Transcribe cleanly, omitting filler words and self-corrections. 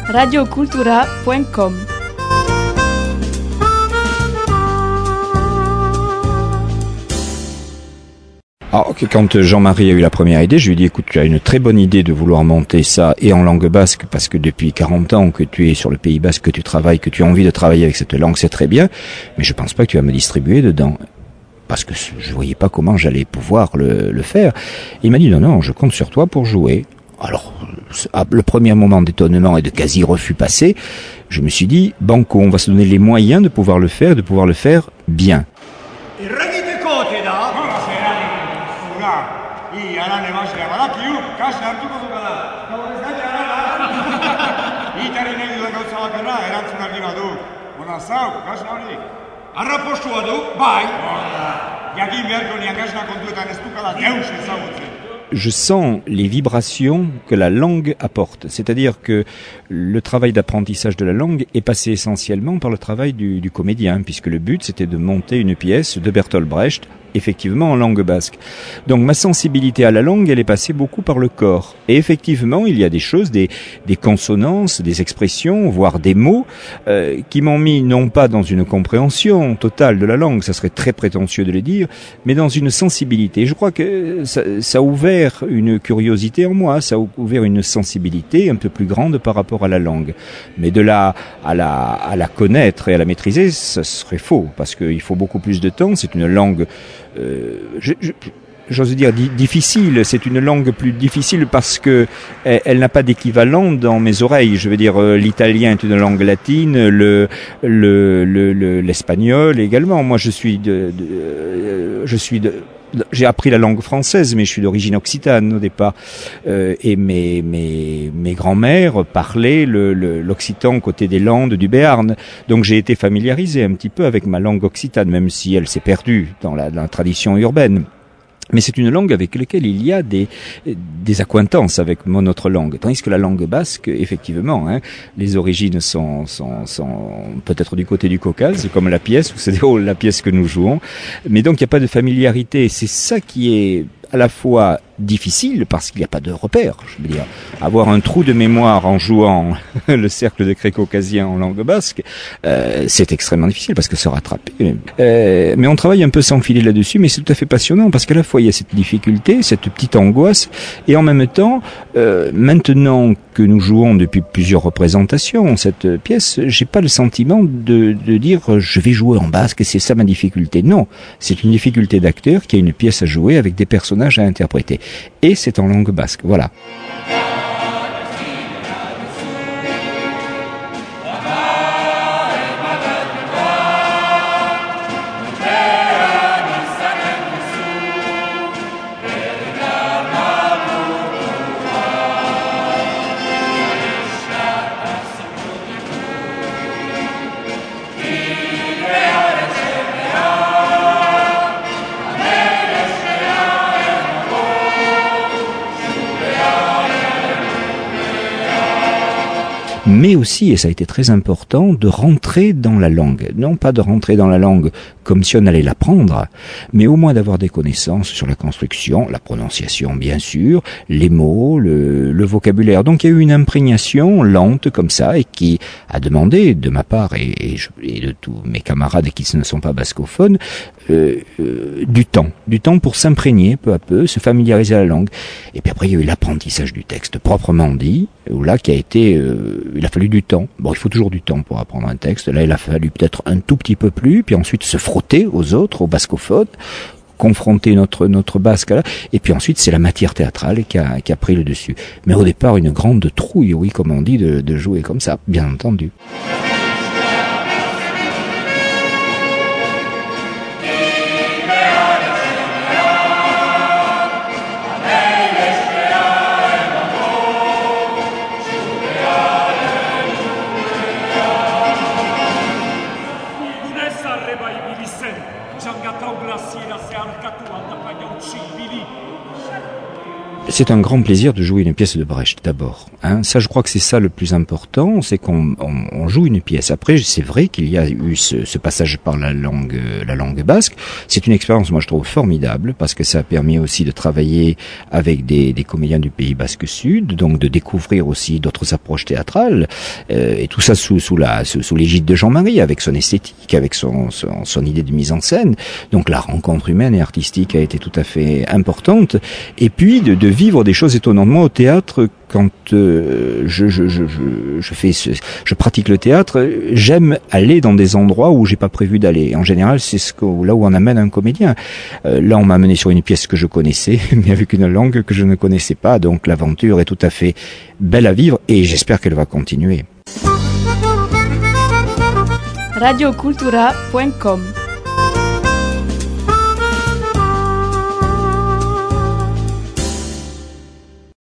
radiocultura.com. Alors, quand Jean-Marie a eu la première idée, je lui ai dit, écoute, tu as une très bonne idée de vouloir monter ça et en langue basque, parce que depuis 40 ans que tu es sur le Pays basque, que tu travailles, que tu as envie de travailler avec cette langue, c'est très bien, mais je pense pas que tu vas me distribuer dedans. Parce que je voyais pas comment j'allais pouvoir le faire. Il m'a dit, non, je compte sur toi pour jouer. Alors, le premier moment d'étonnement et de quasi-refus passé, je me suis dit, banco, on va se donner les moyens de pouvoir le faire, bien. Je sens les vibrations que la langue apporte. C'est-à-dire que le travail d'apprentissage de la langue est passé essentiellement par le travail du comédien, puisque le but c'était de monter une pièce de Bertolt Brecht, effectivement en langue basque. Donc ma sensibilité à la langue, elle est passée beaucoup par le corps. Et effectivement, il y a des choses, des consonances, des expressions, voire des mots, qui m'ont mis non pas dans une compréhension totale de la langue, ça serait très prétentieux de le dire, mais dans une sensibilité. Je crois que ça a ouvert une curiosité en moi, ça a ouvert une sensibilité un peu plus grande par rapport à la langue. Mais de là à la connaître et à la maîtriser, ça serait faux, parce qu'il faut beaucoup plus de temps. C'est une langue j'ose dire difficile, c'est une langue plus difficile parce que elle n'a pas d'équivalent dans mes oreilles. Je veux dire, l'italien est une langue latine, l'espagnol également. Moi, j'ai appris la langue française, mais je suis d'origine occitane au départ. Et mes grands-mères parlaient l'occitan côté des Landes, du Béarn. Donc j'ai été familiarisé un petit peu avec ma langue occitane, même si elle s'est perdue dans la tradition urbaine. Mais c'est une langue avec laquelle il y a des accointances avec mon autre langue. Tandis que la langue basque, effectivement, les origines sont peut-être du côté du Caucase, comme la pièce, ou c'est la pièce que nous jouons. Mais donc il n'y a pas de familiarité. C'est ça qui est à la fois difficile parce qu'il n'y a pas de repère. Je veux dire, avoir un trou de mémoire en jouant le cercle de cris caucasien en langue basque, c'est extrêmement difficile parce que se rattraper. Mais on travaille un peu sans filer là-dessus, mais c'est tout à fait passionnant parce qu'à la fois il y a cette difficulté, cette petite angoisse, et en même temps, maintenant que nous jouons depuis plusieurs représentations cette pièce, j'ai pas le sentiment de dire je vais jouer en basque et c'est ça ma difficulté. Non, c'est une difficulté d'acteur qui a une pièce à jouer avec des personnages à interpréter. Et c'est en langue basque, voilà. Mais aussi, et ça a été très important, de rentrer dans la langue. Non pas de rentrer dans la langue comme si on allait l'apprendre, mais au moins d'avoir des connaissances sur la construction, la prononciation bien sûr, les mots, le vocabulaire. Donc il y a eu une imprégnation lente comme ça et qui a demandé de ma part et de tous mes camarades qui ne sont pas bascophones du temps pour s'imprégner peu à peu, se familiariser à la langue. Et puis après il y a eu l'apprentissage du texte proprement dit, où là qui a été il a fallu du temps. Bon, il faut toujours du temps pour apprendre un texte. Là, il a fallu peut-être un tout petit peu plus, puis ensuite se frotter aux autres, aux bascophones, confronter notre basque là. Et puis ensuite, c'est la matière théâtrale qui a pris le dessus. Mais au départ, une grande trouille, oui, comme on dit, de jouer comme ça, bien entendu. C'est un grand plaisir de jouer une pièce de Brecht d'abord. Ça, je crois que c'est ça le plus important, c'est qu'on joue une pièce. Après, c'est vrai qu'il y a eu ce passage par la langue basque. C'est une expérience, moi, je trouve formidable parce que ça a permis aussi de travailler avec des comédiens du Pays Basque Sud, donc de découvrir aussi d'autres approches théâtrales, et tout ça sous l'égide de Jean-Marie, avec son esthétique, avec son idée de mise en scène. Donc la rencontre humaine et artistique a été tout à fait importante. Et puis de vivre des choses étonnantes. Moi, au théâtre, quand je pratique le théâtre, j'aime aller dans des endroits où j'ai pas prévu d'aller. En général, c'est là où on amène un comédien. Là, on m'a amené sur une pièce que je connaissais, mais avec une langue que je ne connaissais pas. Donc l'aventure est tout à fait belle à vivre et j'espère qu'elle va continuer. radiocultura.com